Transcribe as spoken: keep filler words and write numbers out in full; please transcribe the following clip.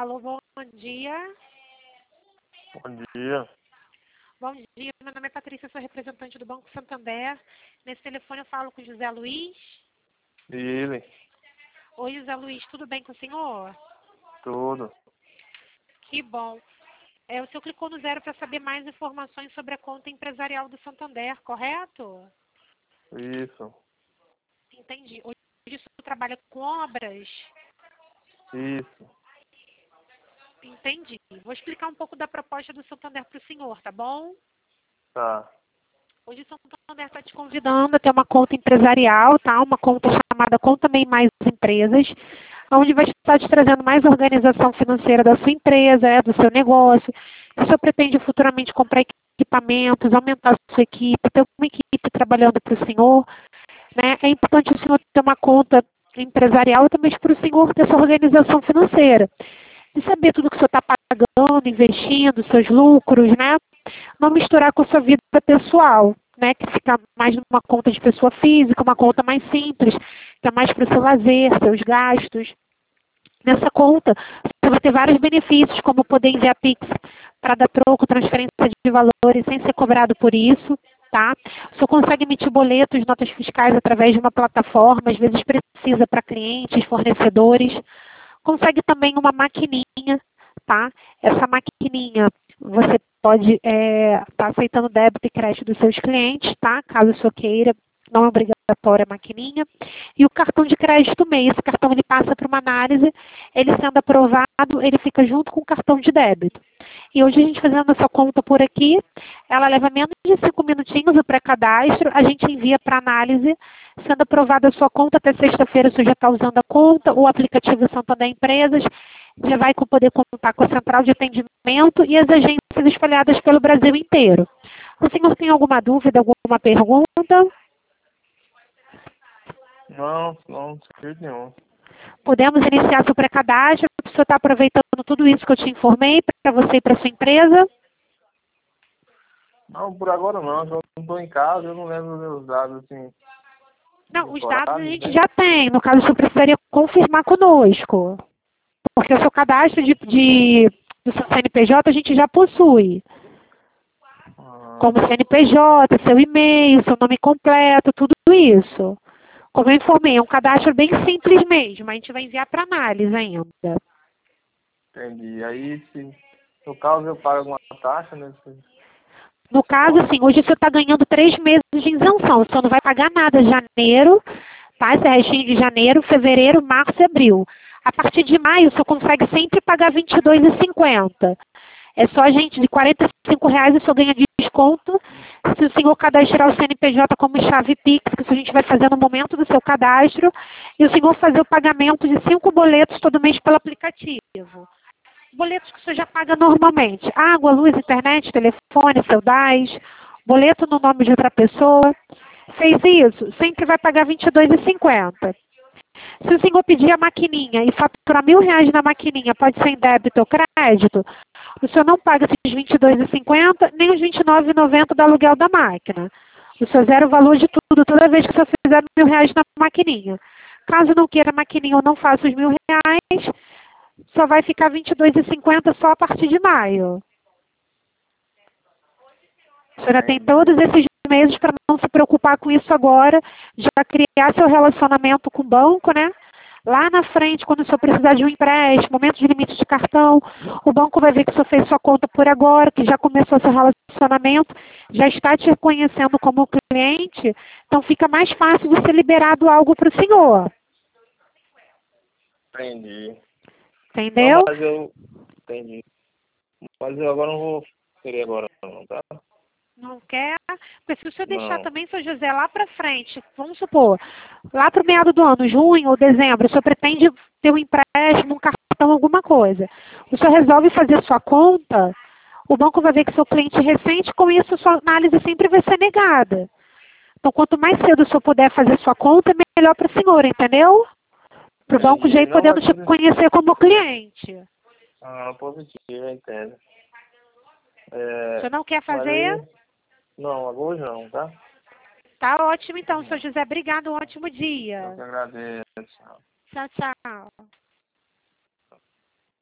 Alô, bom dia. Bom dia. Bom dia, meu nome é Patrícia, sou representante do Banco Santander. Nesse telefone eu falo com o José Luiz. E ele? Oi, José Luiz, tudo bem com o senhor? Tudo. Que bom. É, o senhor clicou no zero para saber mais informações sobre a conta empresarial do Santander, correto? Isso. Entendi. Hoje o senhor trabalha com obras? Isso. Entendi. Vou explicar um pouco da proposta do Santander para o senhor, tá bom? Tá. Hoje o Santander está te convidando a ter uma conta empresarial, tá? Uma conta chamada Conta Bem Mais Empresas, onde vai estar te trazendo mais organização financeira da sua empresa, é, do seu negócio. Se o senhor pretende futuramente comprar equipamentos, aumentar a sua equipe, ter uma equipe trabalhando para o senhor, né? É importante o senhor ter uma conta empresarial também para o senhor ter essa organização financeira. E saber tudo que o senhor está pagando, investindo, seus lucros, né? Não misturar com a sua vida pessoal, né? Que fica mais numa conta de pessoa física, uma conta mais simples, que é mais para o seu lazer, seus gastos. Nessa conta, você vai ter vários benefícios, como poder enviar Pix para dar troco, transferência de valores sem ser cobrado por isso, tá? O senhor consegue emitir boletos, notas fiscais através de uma plataforma, às vezes precisa para clientes, fornecedores. Consegue também uma maquininha, tá? Essa maquininha você pode estar tá aceitando débito e crédito dos seus clientes, tá? Caso o senhor queira, não é obrigatória a maquininha. E o cartão de crédito MEI, esse cartão ele passa para uma análise, ele sendo aprovado, ele fica junto com o cartão de débito. E hoje a gente fazendo essa conta por aqui, ela leva menos de cinco minutinhos o pré-cadastro, a gente envia para análise, sendo aprovada a sua conta até sexta-feira, você já está usando a conta, o aplicativo Santander Empresas, já vai poder contar com a central de atendimento e as agências espalhadas pelo Brasil inteiro. O senhor tem alguma dúvida, alguma pergunta? Não, não, sem nenhum. Podemos iniciar seu pré-cadastro, o senhor está aproveitando tudo isso que eu te informei para você e para sua empresa? Não, por agora não. Eu não estou em casa, eu não lembro os meus dados, assim. Não, os dados a decorados, gente né? já tem. No caso, o senhor precisaria confirmar conosco. Porque o seu cadastro de, de, do seu C N P J a gente já possui. Ah, Como C N P J, seu e-mail, seu nome completo, tudo isso. Como eu informei, é um cadastro bem simples mesmo. A gente vai enviar para análise ainda. entendi. Aí, se no caso eu pago alguma taxa nesse, No nessa caso, conta? assim, hoje você está ganhando três meses de isenção. O senhor não vai pagar nada em janeiro, tá? Esse é restinho de janeiro, fevereiro, março e abril. A partir de maio, o senhor consegue sempre pagar vinte e dois reais e cinquenta centavos. É só, gente, de quarenta e cinco reais o senhor ganha de desconto se o senhor cadastrar o C N P J como chave Pix, que isso a gente vai fazer no momento do seu cadastro, e o senhor fazer o pagamento de cinco boletos todo mês pelo aplicativo. Boletos que o senhor já paga normalmente. Água, luz, internet, telefone, seu D A S, boleto no nome de outra pessoa. Fez isso, sempre vai pagar vinte e dois reais e cinquenta centavos. Se o senhor pedir a maquininha e faturar mil reais na maquininha, pode ser em débito ou crédito, o senhor não paga esses vinte e dois reais e cinquenta centavos, nem os vinte e nove reais e noventa centavos do aluguel da máquina. O senhor zera o valor de tudo, toda vez que o senhor fizer mil reais na maquininha. Caso não queira a maquininha ou não faça os mil reais, só vai ficar vinte e dois reais e cinquenta centavos só a partir de maio. A senhora tem Entendi. todos esses meses para não se preocupar com isso agora, já criar seu relacionamento com o banco, né? Lá na frente, quando o senhor precisar de um empréstimo, momento de limite de cartão, o banco vai ver que o senhor fez sua conta por agora, que já começou seu relacionamento, já está te reconhecendo como cliente, então fica mais fácil de ser liberado algo para o senhor. Entendi. Não, Entendeu? mas eu... Entendi. Mas eu agora não vou querer agora não, tá? Não quer? Porque se o senhor deixar Não. também, seu José, lá para frente, vamos supor, lá para o meado do ano, junho ou dezembro, o senhor pretende ter um empréstimo, um cartão, alguma coisa. O senhor resolve fazer sua conta, o banco vai ver que seu cliente é recente, com isso sua análise sempre vai ser negada. Então, quanto mais cedo o senhor puder fazer sua conta, é melhor para o senhor, entendeu? Para o banco já Entendi. ir Não, podendo mas te tudo... conhecer como cliente. Ah, positivo, eu entendo. O É, senhor não quer mas fazer? aí... Não, agora hoje não, tá? Tá ótimo então, seu José. Obrigado, um ótimo Eu dia. que agradeço. Tchau, tchau.